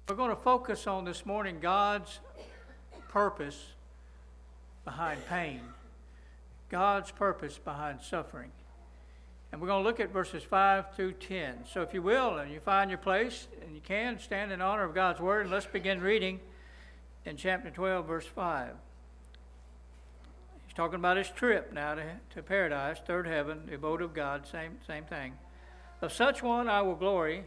We're going to focus on this morning God's purpose behind pain, God's purpose behind suffering. And we're going to look at verses 5 through 10. So if you will, and you find your place, and you can, stand in honor of God's Word, and let's begin reading in chapter 12, verse 5. He's talking about his trip now to paradise, third heaven, the abode of God, same thing. Of such one I will glory,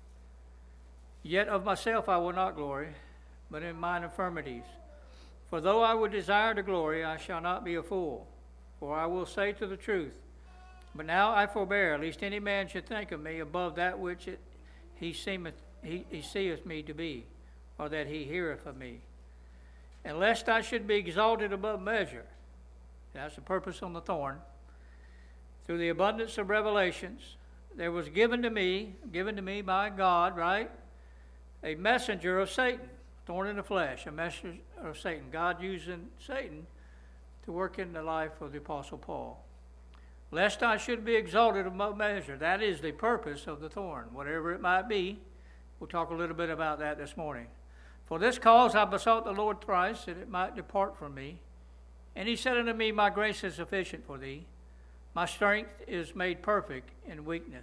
yet of myself I will not glory, but in mine infirmities. For though I would desire to glory, I shall not be a fool, for I will say to the truth. But now I forbear, lest any man should think of me above that which he seeth me to be, or that he heareth of me. And lest I should be exalted above measure, that's the purpose on the thorn, through the abundance of revelations, there was given to me by God, right? A messenger of Satan, thorn in the flesh, a messenger of Satan. God using Satan to work in the life of the Apostle Paul. Lest I should be exalted above measure. That is the purpose of the thorn, whatever it might be. We'll talk a little bit about that this morning. For this cause I besought the Lord thrice, that it might depart from me. And he said unto me, My grace is sufficient for thee. My strength is made perfect in weakness.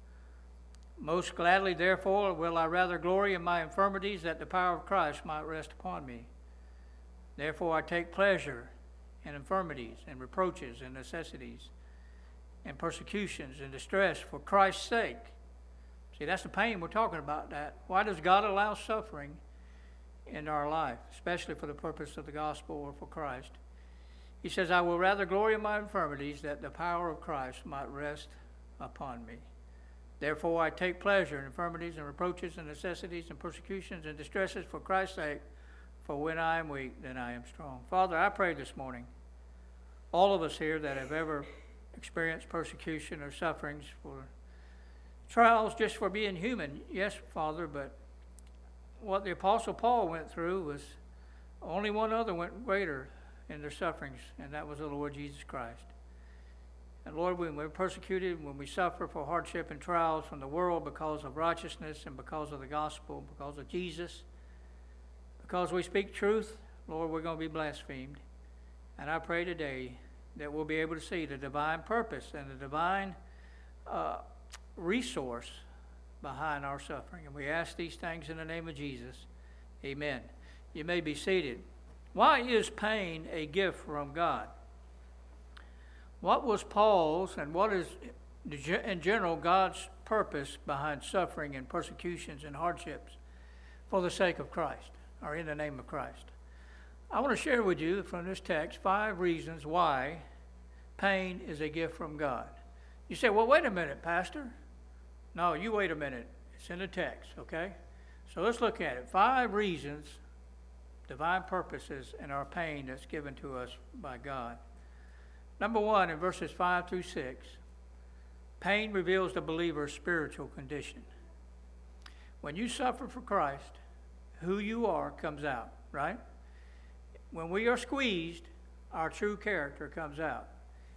Most gladly, therefore, will I rather glory in my infirmities, that the power of Christ might rest upon me. Therefore I take pleasure in infirmities, and reproaches, and necessities, and persecutions, and distress for Christ's sake. See, that's the pain we're talking about. That why does God allow suffering in our life, especially for the purpose of the gospel or for Christ? He says, I will rather glory in my infirmities, that the power of Christ might rest upon me. Therefore I take pleasure in infirmities and reproaches and necessities and persecutions and distresses for Christ's sake, for when I am weak, then I am strong. Father, I pray this morning, all of us here that have ever experienced persecution or sufferings for trials just for being human, yes, Father, but what the Apostle Paul went through was only one other went greater in their sufferings, and that was the Lord Jesus Christ. And Lord, when we're persecuted, when we suffer for hardship and trials from the world because of righteousness and because of the gospel, because of Jesus, because we speak truth, Lord, we're going to be blasphemed. And I pray today that we'll be able to see the divine purpose and the divine resource behind our suffering. And we ask these things in the name of Jesus. Amen. You may be seated. Why is pain a gift from God? What was Paul's and what is, in general, God's purpose behind suffering and persecutions and hardships for the sake of Christ, or in the name of Christ? I want to share with you from this text 5 reasons why pain is a gift from God. You say, well, wait a minute, Pastor. No, you wait a minute. It's in the text, okay? So let's look at it. 5 reasons, divine purposes in our pain that's given to us by God. Number 1, in verses 5 through 6, pain reveals the believer's spiritual condition. When you suffer for Christ, who you are comes out, right? When we are squeezed, our true character comes out.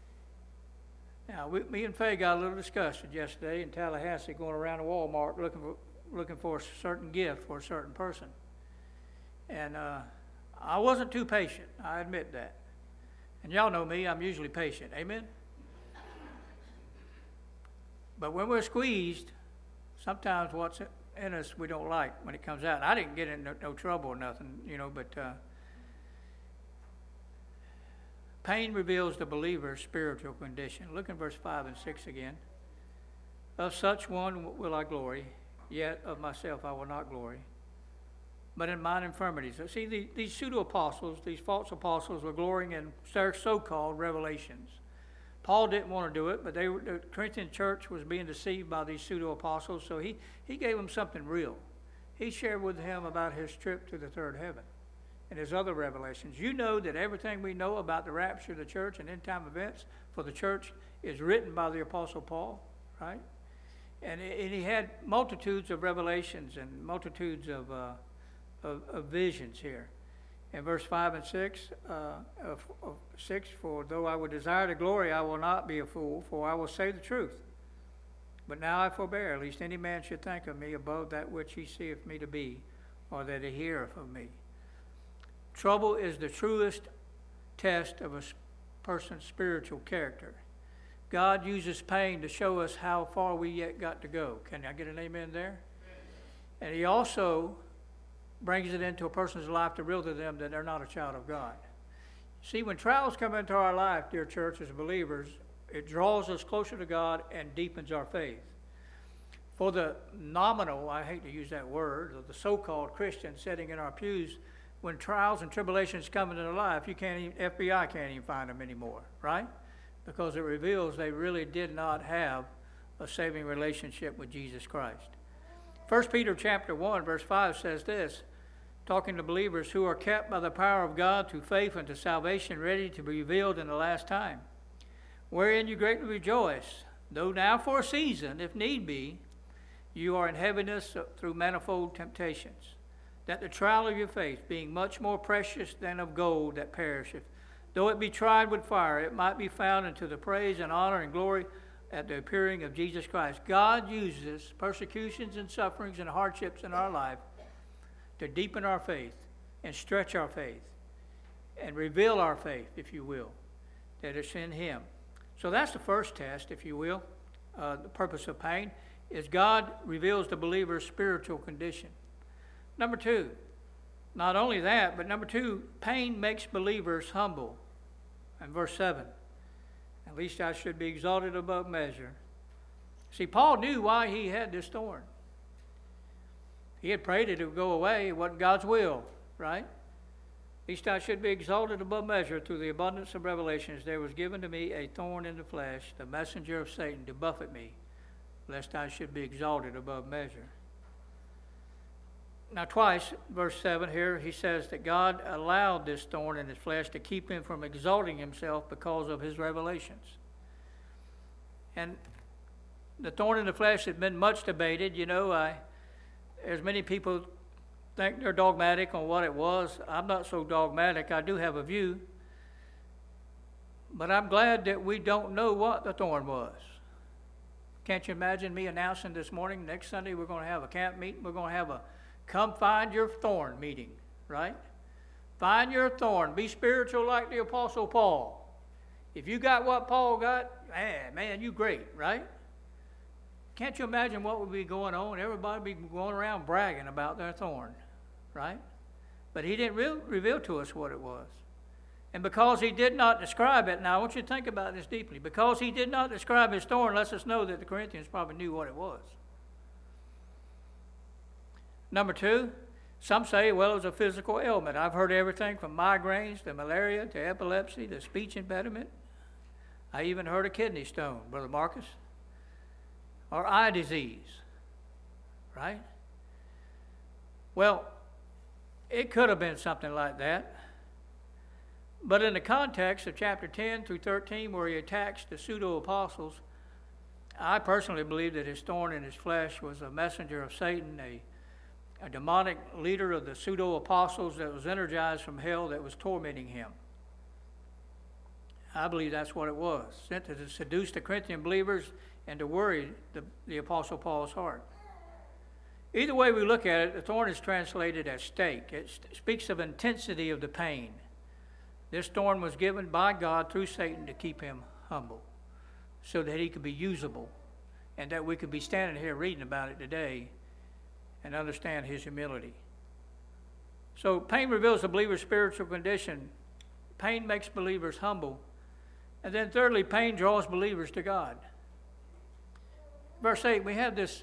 Now, me and Faye got a little discussion yesterday in Tallahassee, going around to Walmart looking for a certain gift for a certain person. And I wasn't too patient, I admit that. And y'all know me, I'm usually patient, amen? But when we're squeezed, sometimes what's in us we don't like when it comes out. And I didn't get in no trouble or nothing, but pain reveals the believer's spiritual condition. Look in verse 5 and 6 again. Of such one will I glory, yet of myself I will not glory, but in mine infirmities. See, these pseudo-apostles, these false apostles, were glorying in their so-called revelations. Paul didn't want to do it, but the Corinthian church was being deceived by these pseudo-apostles, so he gave them something real. He shared with them about his trip to the third heaven and his other revelations. You know that everything we know about the rapture of the church and end-time events for the church is written by the Apostle Paul, right? And he had multitudes of revelations and multitudes of visions here. In verse 5 and 6, for though I would desire to glory, I will not be a fool, for I will say the truth. But now I forbear, lest any man should think of me above that which he seeth me to be, or that he heareth of me. Trouble is the truest test of a person's spiritual character. God uses pain to show us how far we yet got to go. Can I get an amen there? And he also brings it into a person's life to reveal to them that they're not a child of God. See, when trials come into our life, dear church, as believers, it draws us closer to God and deepens our faith. For the nominal, I hate to use that word, or the so-called Christian sitting in our pews, when trials and tribulations come into their life, FBI can't even find them anymore, right? Because it reveals they really did not have a saving relationship with Jesus Christ. 1 Peter chapter 1, verse 5 says this, talking to believers who are kept by the power of God through faith unto salvation, ready to be revealed in the last time, wherein you greatly rejoice, though now for a season, if need be, you are in heaviness through manifold temptations, that the trial of your faith, being much more precious than of gold that perisheth, though it be tried with fire, it might be found unto the praise and honor and glory at the appearing of Jesus Christ. God uses persecutions and sufferings and hardships in our life to deepen our faith and stretch our faith and reveal our faith, if you will, that it's in him. So that's the first test, if you will. The purpose of pain is God reveals the believer's spiritual condition. Number two, not only that, but number two, pain makes believers humble. And verse 7, at least I should be exalted above measure. See, Paul knew why he had this thorn. He had prayed it would go away. It wasn't God's will, right? At least I should be exalted above measure through the abundance of revelations. There was given to me a thorn in the flesh, the messenger of Satan, to buffet me, lest I should be exalted above measure. Now twice, verse 7 here, he says that God allowed this thorn in his flesh to keep him from exalting himself because of his revelations. And the thorn in the flesh had been much debated. You know, as many people think they're dogmatic on what it was. I'm not so dogmatic. I do have a view. But I'm glad that we don't know what the thorn was. Can't you imagine me announcing this morning, next Sunday we're going to have a camp meeting, we're going to have a come find your thorn meeting, right? Find your thorn. Be spiritual like the Apostle Paul. If you got what Paul got, man, you great, right? Can't you imagine what would be going on? Everybody would be going around bragging about their thorn, right? But he didn't reveal to us what it was. And because he did not describe it, now I want you to think about this deeply. Because he did not describe his thorn, lets us know that the Corinthians probably knew what it was. Number two, some say, well, it was a physical ailment. I've heard everything from migraines to malaria to epilepsy to speech impediment. I even heard a kidney stone, Brother Marcus, or eye disease, right? Well, it could have been something like that. But in the context of chapter 10 through 13, where he attacks the pseudo-apostles, I personally believe that his thorn in his flesh was a messenger of Satan, a demonic leader of the pseudo-apostles that was energized from hell that was tormenting him. I believe that's what it was, sent to seduce the Corinthian believers and to worry the Apostle Paul's heart. Either way we look at it, the thorn is translated as stake. It speaks of intensity of the pain. This thorn was given by God through Satan to keep him humble, so that he could be usable, and that we could be standing here reading about it today and understand his humility. So pain reveals the believer's spiritual condition. Pain makes believers humble. And then thirdly, pain draws believers to God. Verse 8, we have this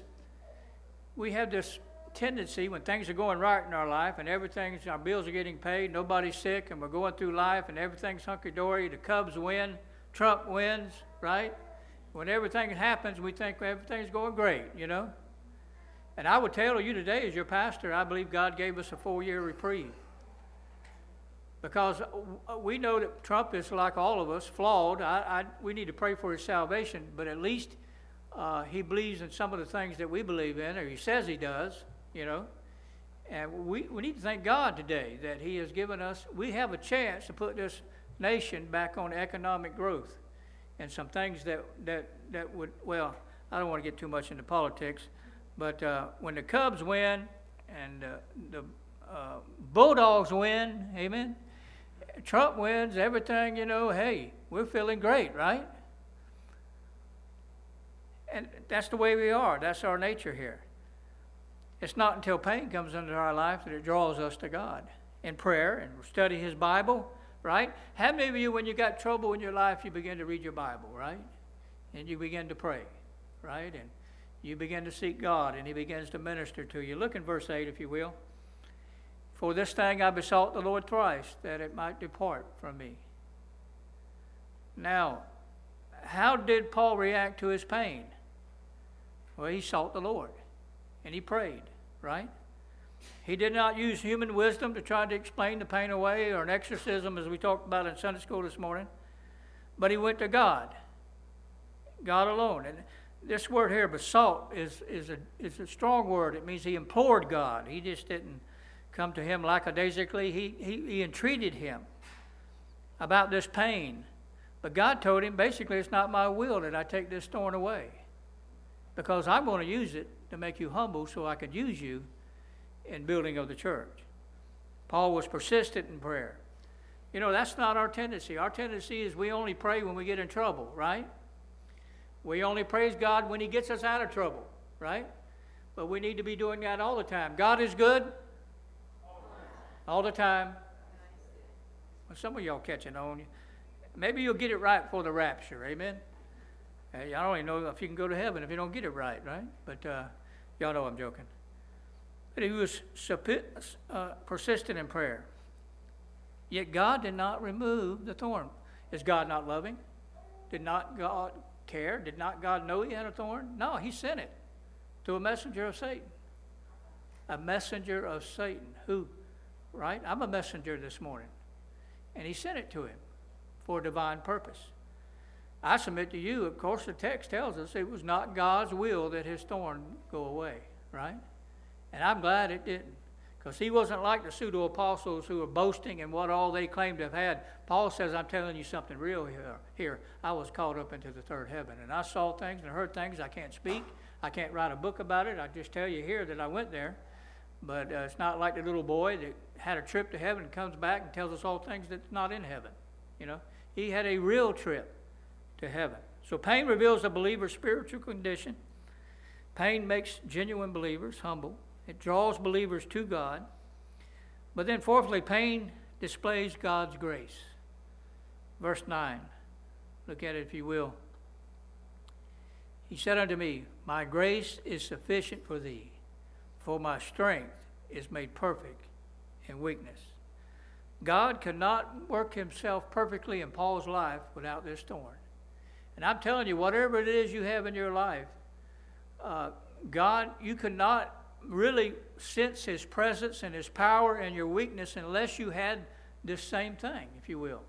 tendency when things are going right in our life and our bills are getting paid, nobody's sick, and we're going through life and everything's hunky-dory, the Cubs win, Trump wins, right? When everything happens, we think everything's going great, you know? And I would tell you today, as your pastor, I believe God gave us a 4-year reprieve. Because we know that Trump is, like all of us, flawed. We need to pray for his salvation, but at least he believes in some of the things that we believe in, or he says he does, you know. And we need to thank God today that he has given us, we have a chance to put this nation back on economic growth. And some things that would, well, I don't want to get too much into politics, but when the Cubs win and the Bulldogs win, amen. Trump wins, everything, hey, we're feeling great, right? And that's the way we are. That's our nature here. It's not until pain comes into our life that it draws us to God in prayer and study His Bible, right? How many of you, when you got trouble in your life, you begin to read your Bible, right? And you begin to pray, right? And you begin to seek God, and He begins to minister to you. Look in verse 8, if you will. For this thing I besought the Lord thrice, that it might depart from me. Now, how did Paul react to his pain? Well, he sought the Lord, and he prayed, right? He did not use human wisdom to try to explain the pain away, or an exorcism, as we talked about in Sunday school this morning, but he went to God, God alone. And this word here, besought, is a strong word. It means he implored God. He just didn't come to him lackadaisically. He entreated him about this pain. But God told him, basically, it's not my will that I take this thorn away, because I'm going to use it to make you humble so I could use you in building of the church. Paul was persistent in prayer. That's not our tendency. Our tendency is we only pray when we get in trouble, right? We only praise God when He gets us out of trouble, right? But we need to be doing that all the time. God is good all the time. Well, some of y'all catching on. Maybe you'll get it right for the rapture, amen? I don't even know if you can go to heaven if you don't get it right? But y'all know I'm joking. But he was persistent in prayer. Yet God did not remove the thorn. Is God not loving? Did not God care? Did not God know he had a thorn? No, he sent it to a messenger of Satan. A messenger of Satan. Who, right? I'm a messenger this morning. And he sent it to him for a divine purpose. I submit to you, of course, the text tells us it was not God's will that his thorn go away, right? And I'm glad it didn't, because he wasn't like the pseudo-apostles who were boasting in what all they claimed to have had. Paul says, I'm telling you something real here. I was caught up into the third heaven, and I saw things and heard things I can't speak. I can't write a book about it. I just tell you here that I went there. But it's not like the little boy that had a trip to heaven and comes back and tells us all things that's not in heaven. He had a real trip to heaven. So pain reveals a believer's spiritual condition. Pain makes genuine believers humble. It draws believers to God. But then fourthly, pain displays God's grace. Verse 9. Look at it if you will. He said unto me, my grace is sufficient for thee, for my strength is made perfect in weakness. God could not work himself perfectly in Paul's life without this thorn. And I'm telling you, whatever it is you have in your life, God, you cannot really sense his presence and his power and your weakness unless you had this same thing, if you will.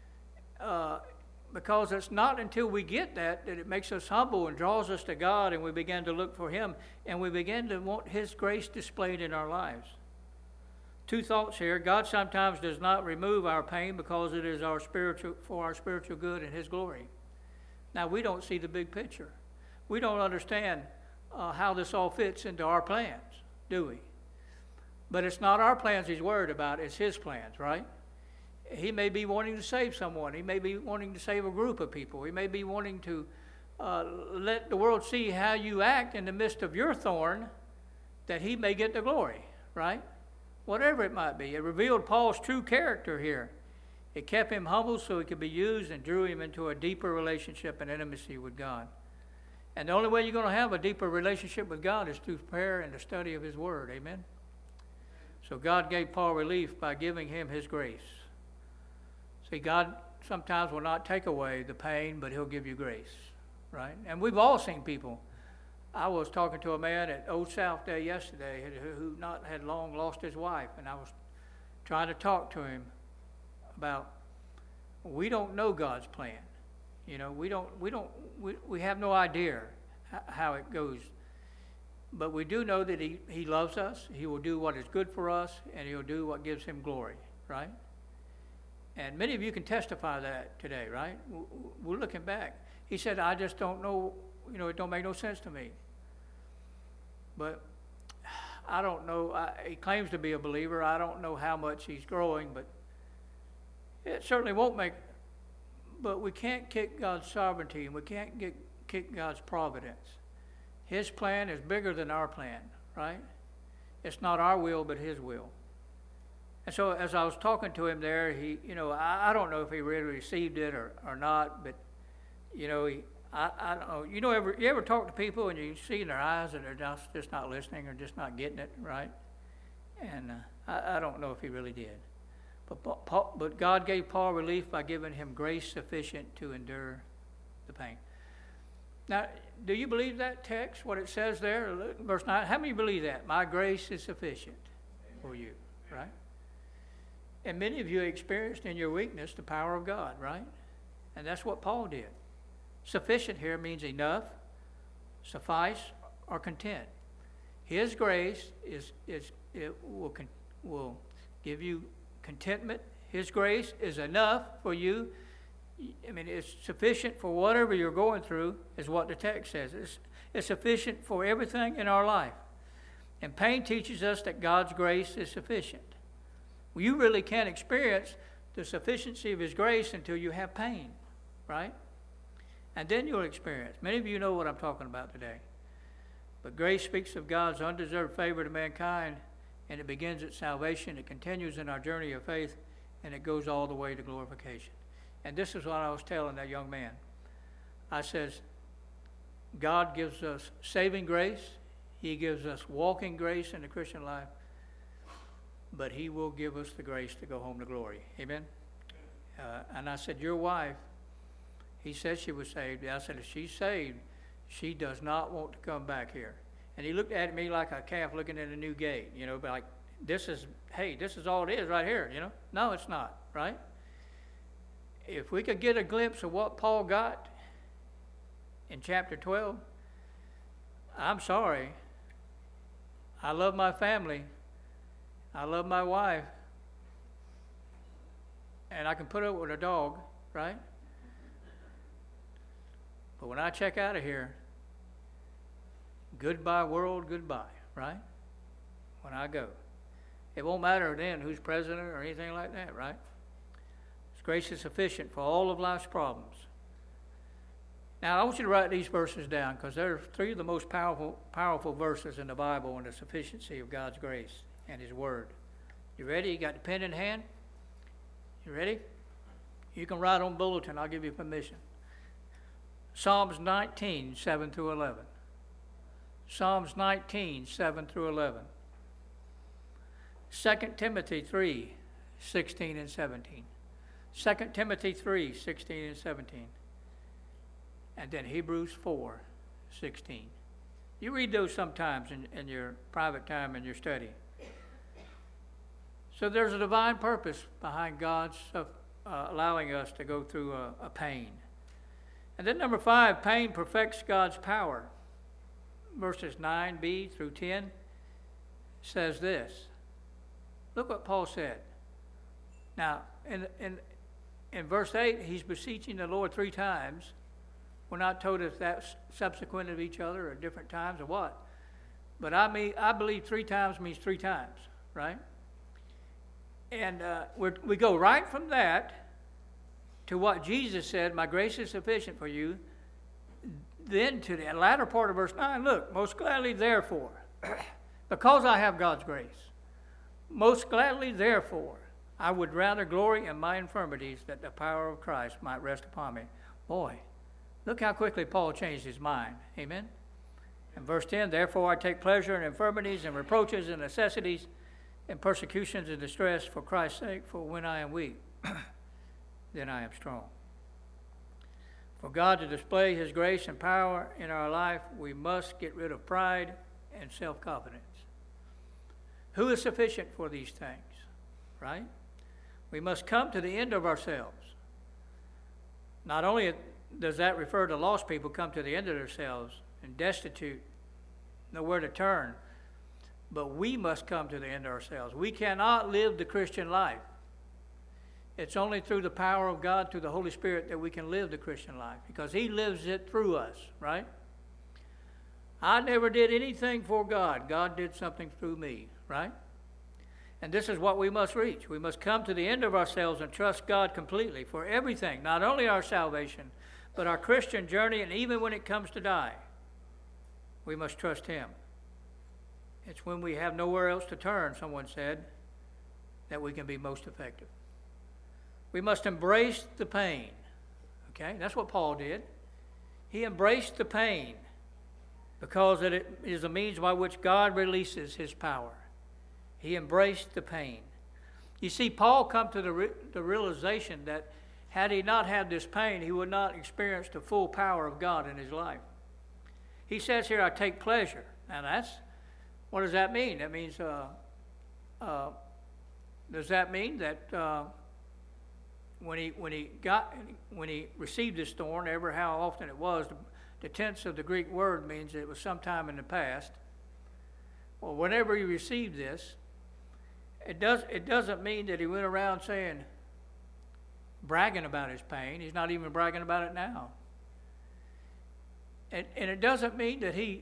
Because it's not until we get that it makes us humble and draws us to God, and we begin to look for him, and we begin to want his grace displayed in our lives. Two thoughts here. God sometimes does not remove our pain because it is for our spiritual good and his glory. Now, we don't see the big picture. We don't understand how this all fits into our plans, do we? But it's not our plans he's worried about, it's his plans, right? He may be wanting to save someone. He may be wanting to save a group of people. He may be wanting to let the world see how you act in the midst of your thorn, that he may get the glory, right? Whatever it might be. It revealed Paul's true character here. It kept him humble so he could be used, and drew him into a deeper relationship and intimacy with God. And the only way you're going to have a deeper relationship with God is through prayer and the study of his word. Amen? So God gave Paul relief by giving him his grace. See, God sometimes will not take away the pain, but he'll give you grace, right? And we've all seen people. I was talking to a man at Old South Day yesterday who had long lost his wife, and I was trying to talk to him about, we don't know God's plan. We have no idea how it goes. But we do know that he loves us. He will do what is good for us, and he'll do what gives him glory, right? And many of you can testify that today, right? We're looking back. He said, I just don't know, it don't make no sense to me. But I don't know. He claims to be a believer. I don't know how much he's growing, but it certainly won't make. But we can't kick God's sovereignty, and we can't kick God's providence. His plan is bigger than our plan, right? It's not our will, but His will. And so as I was talking to him there, I don't know if he really received it or not, but, I don't know. You ever talk to people and you see in their eyes that they're just not listening or just not getting it, right? And I don't know if he really did. But God gave Paul relief by giving him grace sufficient to endure the pain. Now, do you believe that text, what it says there? Look, verse 9, how many believe that? My grace is sufficient for you, right? And many of you experienced in your weakness the power of God, right? And that's what Paul did. Sufficient here means enough, suffice, or content. His grace will give you contentment. His grace is enough for you. I mean, it's sufficient for whatever you're going through, is what the text says. It's sufficient for everything in our life. And pain teaches us that God's grace is sufficient. Well, you really can't experience the sufficiency of His grace until you have pain, right? And then you'll experience. Many of you know what I'm talking about today. But grace speaks of God's undeserved favor to mankind, and it begins at salvation. It continues in our journey of faith, and it goes all the way to glorification. And this is what I was telling that young man. I says, God gives us saving grace. He gives us walking grace in the Christian life. But He will give us the grace to go home to glory. Amen? And I said, your wife, he said she was saved. I said, if she's saved, she does not want to come back here. And he looked at me like a calf looking at a new gate, but like, this is all it is right here, No, it's not, right? If we could get a glimpse of what Paul got in chapter 12, I'm sorry. I love my family. I love my wife. And I can put up with a dog, right? But when I check out of here, goodbye world, goodbye, right? When I go. It won't matter then who's president or anything like that, right? His grace is sufficient for all of life's problems. Now, I want you to write these verses down because they're three of the most powerful verses in the Bible on the sufficiency of God's grace and His Word. You ready? You got the pen in hand? You ready? You can write on bulletin. I'll give you permission. Psalms 19, 7 through 11. Psalms 19, 7 through 11. 2 Timothy 3, 16 and 17. 2 Timothy 3, 16 and 17. And then Hebrews 4, 16. You read those sometimes in your private time in your study. So there's a divine purpose behind God's allowing us to go through a pain. And then number 5, pain perfects God's power. Verses 9b through 10 says this. Look what Paul said. Now, in verse 8, he's beseeching the Lord 3 times. We're not told if that's subsequent of each other or different times or what. But I believe 3 times means 3 times, right? And we go right from that to what Jesus said, my grace is sufficient for you. Then to the latter part of verse 9, look, most gladly therefore, because I have God's grace, most gladly therefore, I would rather glory in my infirmities that the power of Christ might rest upon me. Boy, look how quickly Paul changed his mind. Amen? In verse 10, therefore I take pleasure in infirmities and reproaches and necessities and persecutions and distress for Christ's sake, for when I am weak, then I am strong. For God to display His grace and power in our life, we must get rid of pride and self-confidence. Who is sufficient for these things, right? We must come to the end of ourselves. Not only does that refer to lost people come to the end of themselves and destitute, nowhere to turn, but we must come to the end of ourselves. We cannot live the Christian life. It's only through the power of God, through the Holy Spirit, that we can live the Christian life, because He lives it through us, right? I never did anything for God. God did something through me, right? And this is what we must reach. We must come to the end of ourselves and trust God completely for everything, not only our salvation, but our Christian journey, and even when it comes to die, we must trust Him. It's when we have nowhere else to turn, someone said, that we can be most effective. We must embrace the pain. Okay, that's what Paul did. He embraced the pain because it is a means by which God releases His power. He embraced the pain. You see, Paul come to the realization that had he not had this pain, he would not experience the full power of God in his life. He says here, I take pleasure. Now what does that mean? That means, does that mean that when he received this thorn, ever how often it was, the tense of the Greek word means it was sometime in the past. Well, whenever he received this, it doesn't mean that he went around bragging about his pain. He's not even bragging about it now. And it doesn't mean that he's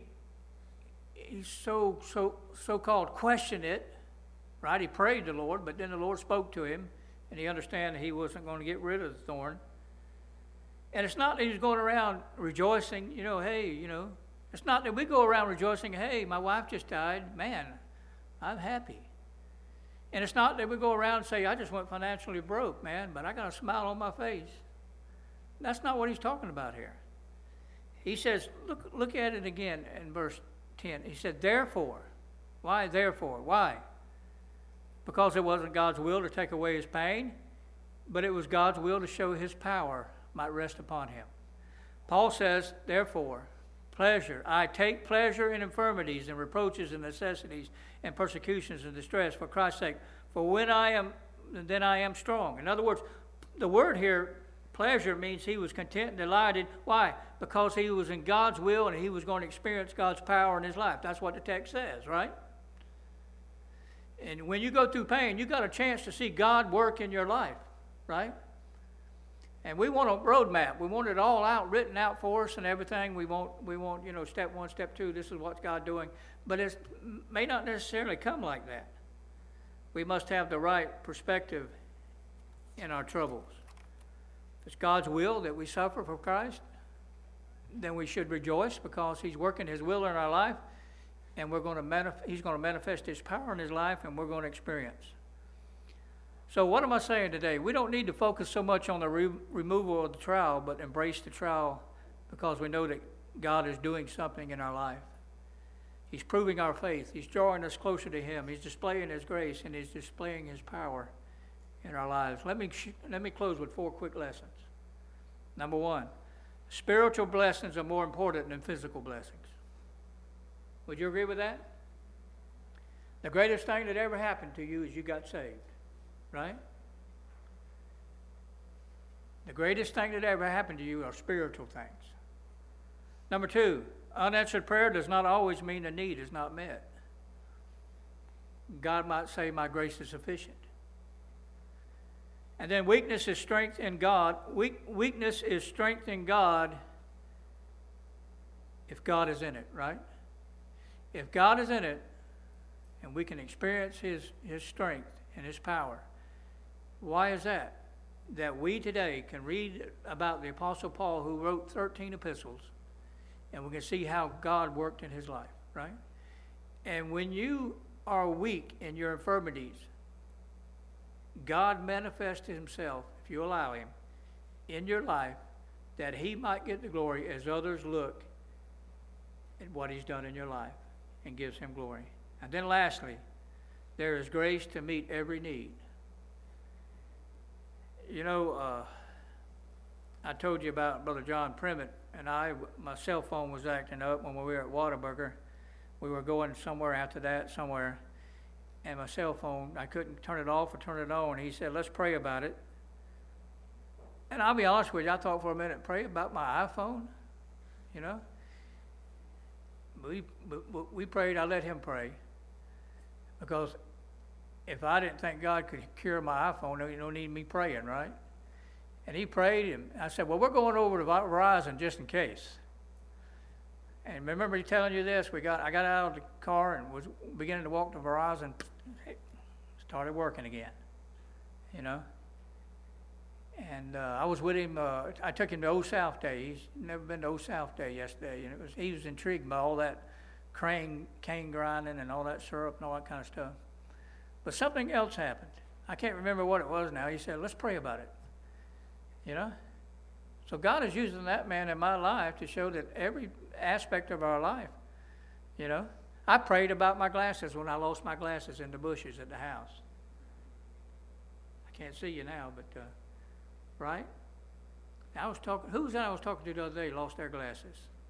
so-called questioned it, right? He prayed to the Lord, but then the Lord spoke to him, and he understood that he wasn't going to get rid of the thorn. And it's not that he's going around rejoicing, it's not that we go around rejoicing, hey, my wife just died, man, I'm happy. And it's not that we go around and say, I just went financially broke, man, but I got a smile on my face. That's not what he's talking about here. He says, look at it again in verse 10. He said, therefore. Why therefore? Why? Because it wasn't God's will to take away his pain, but it was God's will to show his power might rest upon him. Paul says, therefore, pleasure. I take pleasure in infirmities and reproaches and necessities and persecutions and distress for Christ's sake. For when I am, then I am strong. In other words, the word here, pleasure, means he was content and delighted. Why? Because he was in God's will and he was going to experience God's power in his life. That's what the text says, right? And when you go through pain, you got a chance to see God work in your life, right? And we want a roadmap. We want it all out, written out for us and everything. We want, step one, step two, this is what God's doing. But it may not necessarily come like that. We must have the right perspective in our troubles. If it's God's will that we suffer for Christ, then we should rejoice because he's working his will in our life, and he's going to manifest his power in his life, and we're going to experience. So what am I saying today? We don't need to focus so much on the removal of the trial, but embrace the trial because we know that God is doing something in our life. He's proving our faith. He's drawing us closer to him. He's displaying his grace, and he's displaying his power in our lives. Let me close with 4 quick lessons. Number 1, spiritual blessings are more important than physical blessings. Would you agree with that? The greatest thing that ever happened to you is you got saved. Right? The greatest thing that ever happened to you are spiritual things. Number 2, unanswered prayer does not always mean a need is not met. God might say, my grace is sufficient. And then weakness is strength in God. Weakness is strength in God if God is in it, right? If God is in it, and we can experience his strength and his power. Why is that? That we today can read about the Apostle Paul, who wrote 13 epistles, and we can see how God worked in his life, right? And when you are weak in your infirmities, God manifests himself, if you allow him, in your life, that he might get the glory as others look at what he's done in your life and gives him glory. And then lastly, there is grace to meet every need. I told you about Brother John Primmett, and my cell phone was acting up when we were at Whataburger. We were going somewhere after that, and my cell phone, I couldn't turn it off or turn it on. He said, let's pray about it. And I'll be honest with you, I thought for a minute, pray about my iPhone? We prayed, I let him pray. Because if I didn't think God could cure my iPhone, you don't need me praying, right? And he prayed, and I said, well, we're going over to Verizon just in case. And remember me telling you this, I got out of the car and was beginning to walk to Verizon, it started working again, you know. And I was with him, I took him to Old South Day. He's never been to Old South Day yesterday. And he was intrigued by all that cane grinding and all that syrup and all that kind of stuff. But something else happened. I can't remember what it was now. He said, let's pray about it, you know. So God is using that man in my life to show that every aspect of our life, you know. I prayed about my glasses when I lost my glasses in the bushes at the house. I can't see you now, but, right? Who was that I was talking to the other day lost their glasses?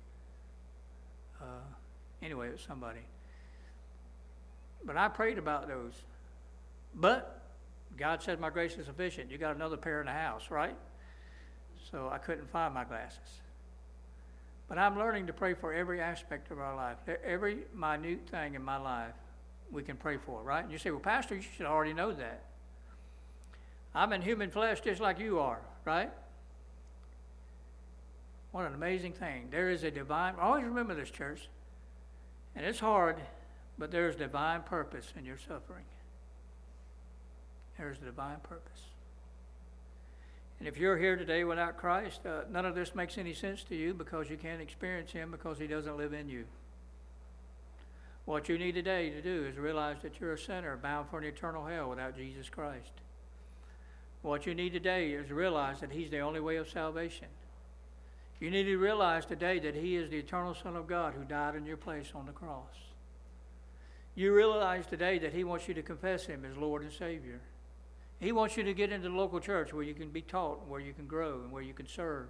Anyway, it was somebody. But I prayed about those. But God said my grace is sufficient. You got another pair in the house, right? So I couldn't find my glasses. But I'm learning to pray for every aspect of our life. Every minute thing in my life we can pray for, right? And you say, well, Pastor, you should already know that. I'm in human flesh just like you are, right? What an amazing thing. There is a divine, always remember this, church, and it's hard, but there's divine purpose in your suffering. There's a divine purpose. And if you're here today without Christ, none of this makes any sense to you because you can't experience Him because He doesn't live in you. What you need today to do is realize that you're a sinner bound for an eternal hell without Jesus Christ. What you need today is realize that He's the only way of salvation. You need to realize today that He is the eternal Son of God who died in your place on the cross. You realize today that He wants you to confess Him as Lord and Savior. He wants you to get into the local church where you can be taught, where you can grow, and where you can serve.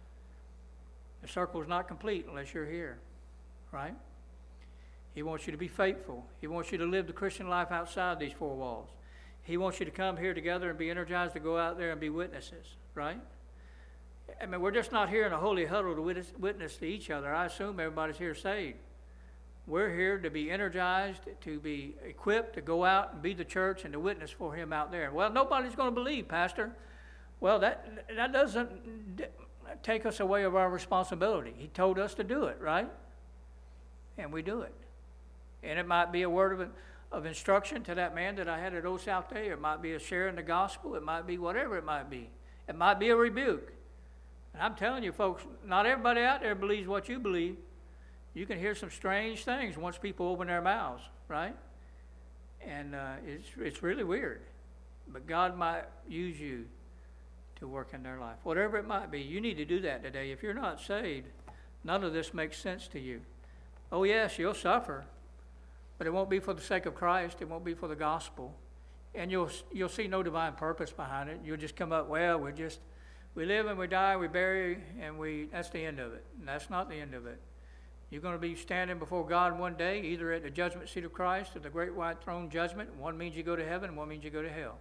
The circle is not complete unless you're here, right? He wants you to be faithful. He wants you to live the Christian life outside these four walls. He wants you to come here together and be energized to go out there and be witnesses, right? I mean, we're just not here in a holy huddle to witness to each other. I assume everybody's here saved. We're here to be energized, to be equipped, to go out and be the church and to witness for Him out there. Well, nobody's going to believe, Pastor. Well, that doesn't take us away of our responsibility. He told us to do it, right? And we do it. And it might be a word of instruction to that man that I had at Old South Day. It might be a share in the gospel. It might be whatever it might be. It might be a rebuke. And I'm telling you, folks, not everybody out there believes what you believe. You can hear some strange things once people open their mouths, right? And it's really weird. But God might use you to work in their life. Whatever it might be, you need to do that today. If you're not saved, none of this makes sense to you. Oh, yes, you'll suffer, but it won't be for the sake of Christ. It won't be for the gospel. And you'll see no divine purpose behind it. You'll just come up, well, we live and we die, we bury, and that's the end of it. And that's not the end of it. You're going to be standing before God one day, either at the judgment seat of Christ or the great white throne judgment. One means you go to heaven, and one means you go to hell.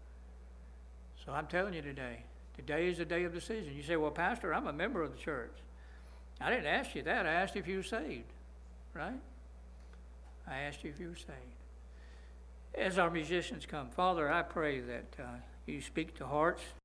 So I'm telling you today is a day of decision. You say, well, Pastor, I'm a member of the church. I didn't ask you that. I asked you if you were saved, right? I asked you if you were saved. As our musicians come, Father, I pray that you speak to hearts.